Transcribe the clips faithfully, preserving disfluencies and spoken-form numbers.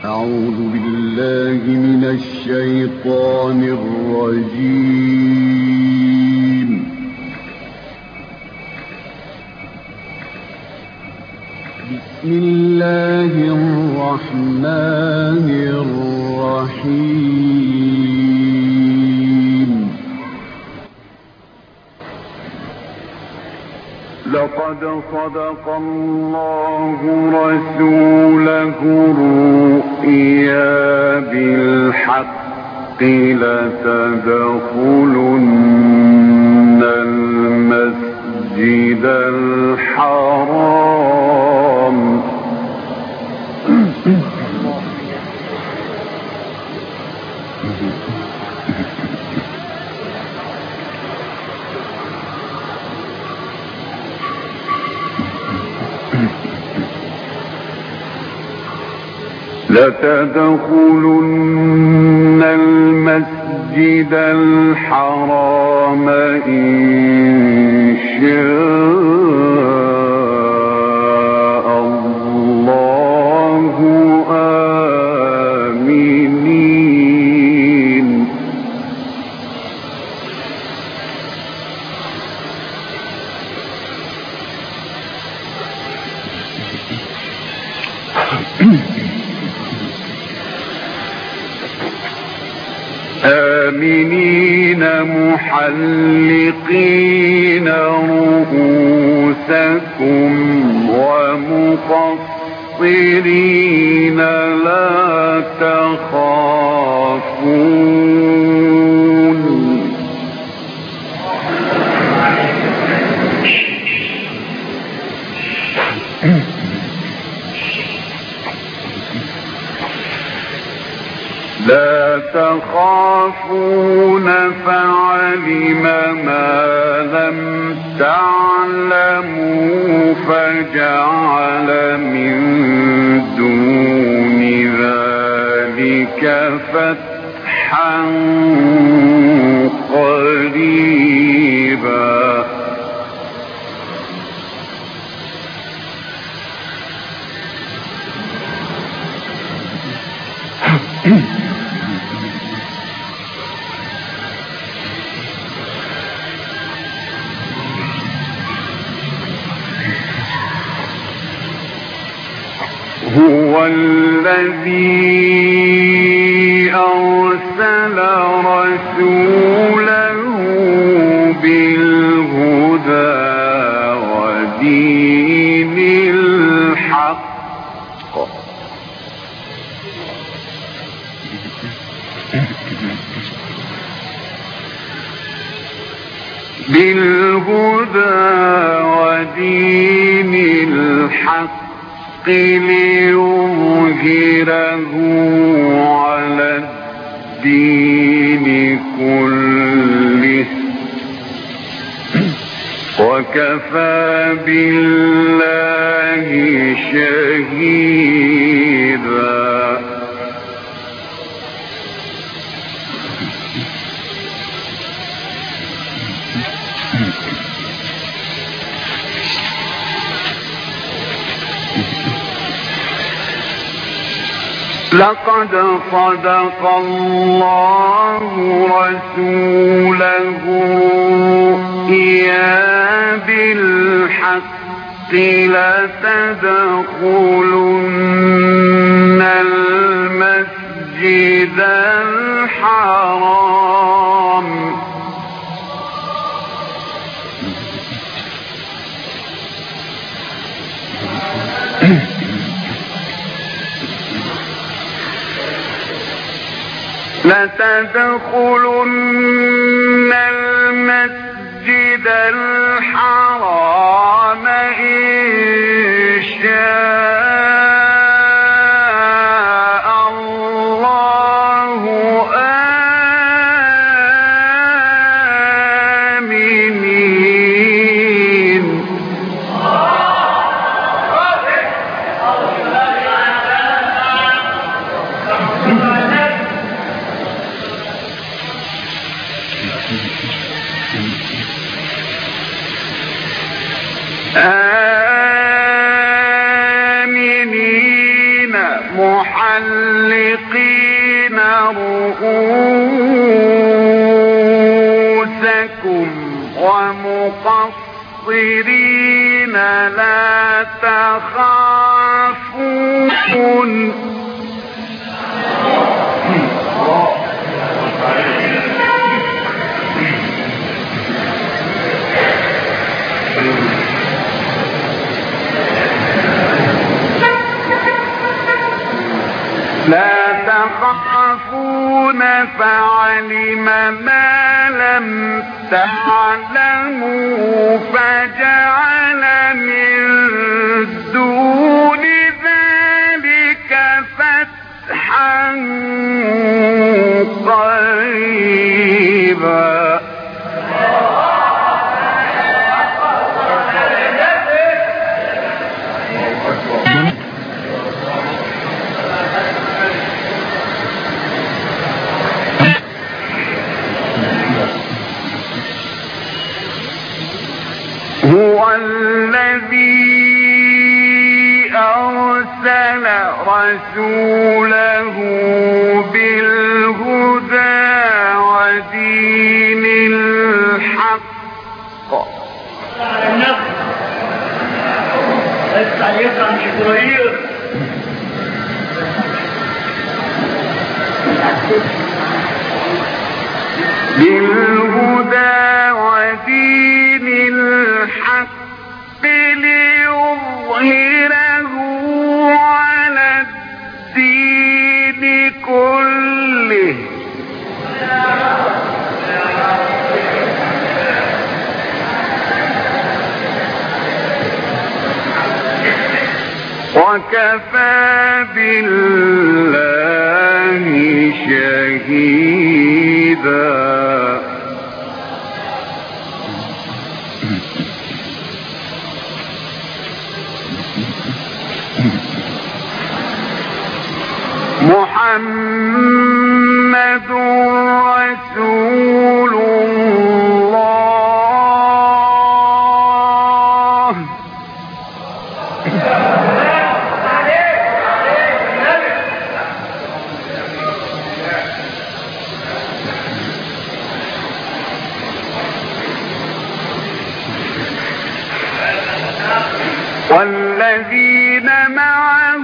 أعوذ بالله من الشيطان الرجيم. بسم الله الرحمن الرحيم. لقد صدق الله رسوله الرؤيا بالحق لتدخلن المسجد الحرام لتدخلن المسجد الحرام إن شاء الله آمنين. آمنين محلقين رؤوسكم ومقصرين لا تخافون. لا تخافون فعلم ما لم تعلموا فجعل من دون ذلك فتحا قريبا. هو الذي أرسل رسوله بالهدى ودين الحق بالهدى ودين الحق ليظهره على الدين كله وكفى بالله شهيدا. لقد صدق الله رسوله الرؤيا بالحق لتدخلن المسجد الحرام لتدخلن المسجد الحرام إن شاء الله آمنين. محلقين رؤوسكم ومقصرين لا تخافون لا تخافون فعلم ما لم تعلموا فجعل من دون ذلك فتحا قريبا هو الذي أرسل رسوله بالهدى ودين الحق بالهدى ودين الحق ليظهره على الدين كله وكفى بالله شهيدا محمد رسول الله والذين معه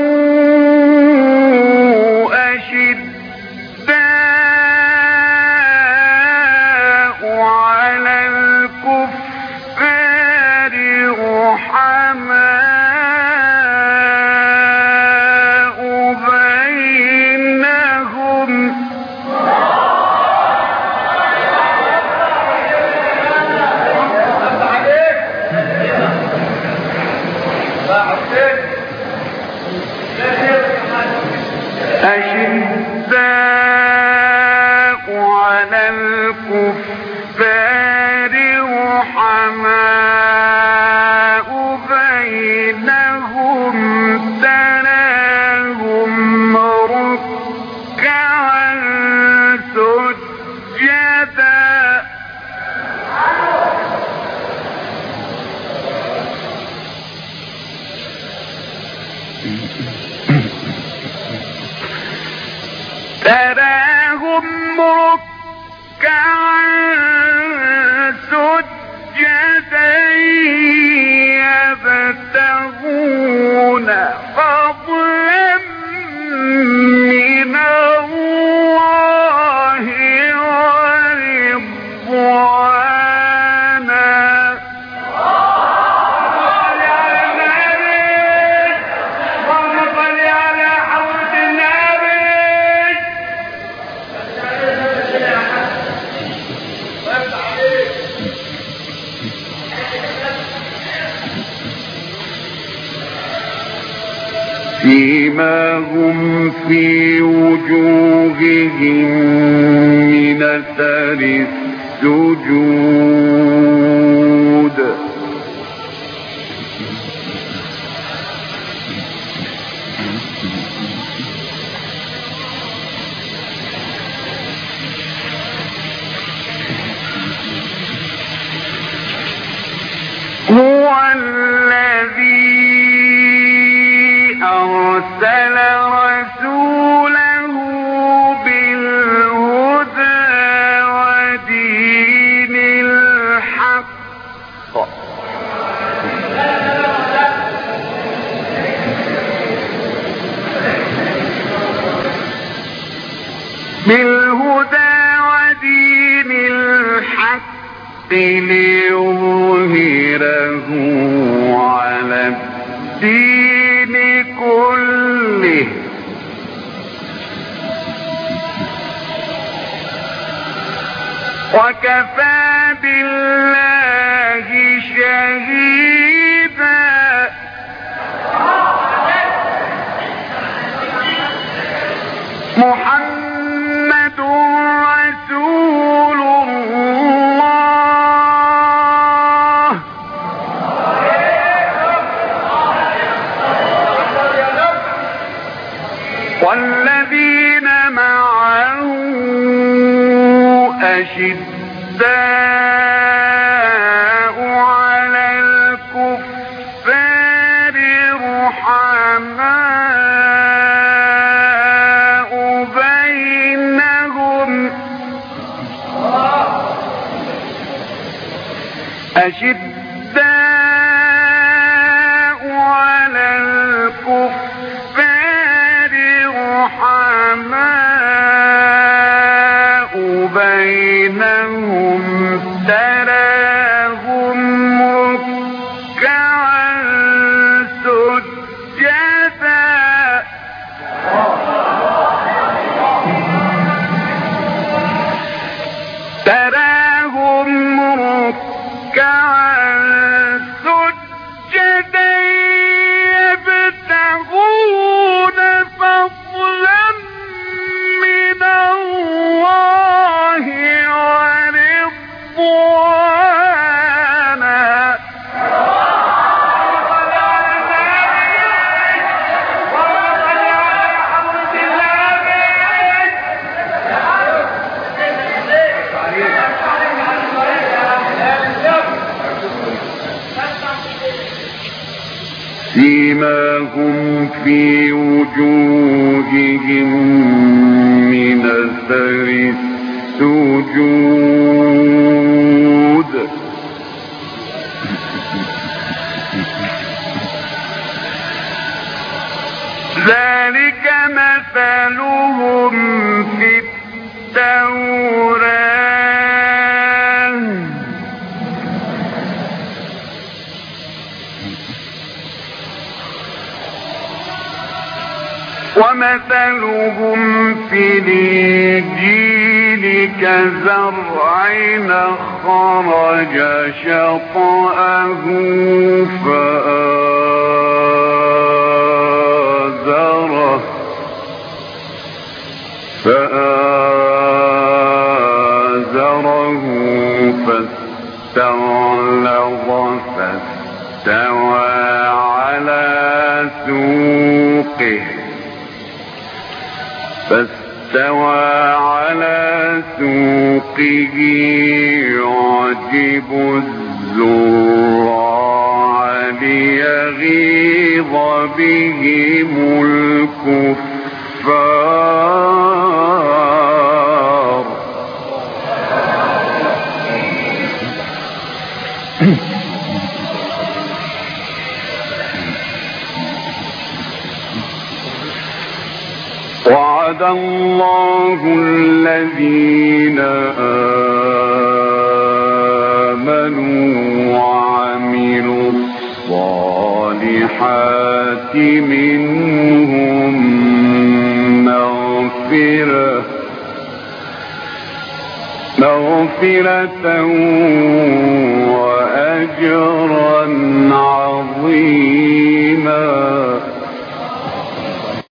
أشداء على الكفار رحماء بينهم تراهم ركعا سجدا تراهم ركعا سجدا يبتغون فضلا من الله ورضوانا فيما هم في وجوههم من أثر السجود هو الذي أرسل رسوله دين الحق ليظهره على الدين كله وكفى بالله شهيدا. محمد رسول الله والذين معه أشداء على الكفار رحماء بينهم أشداء على الكفار رحماء بينهم تراهم ركعا سجدا تراهم ركعا سجدا يبتغون فضلا من الله ورضوانا سيماهم في وجوههم من أثر السجود ذلك مثلهم في التوراة ومثلهم في الإنجيل كزرع خرج شطأه فآزره فآزره فاستغلظ فاستوى على سوقه فاستوى على سوقه يعجب الزراع ليغيظ بهم الكفار وعد الله الذين آمنوا وعملوا الصالحات منهم مغفرة مغفرة وأجرا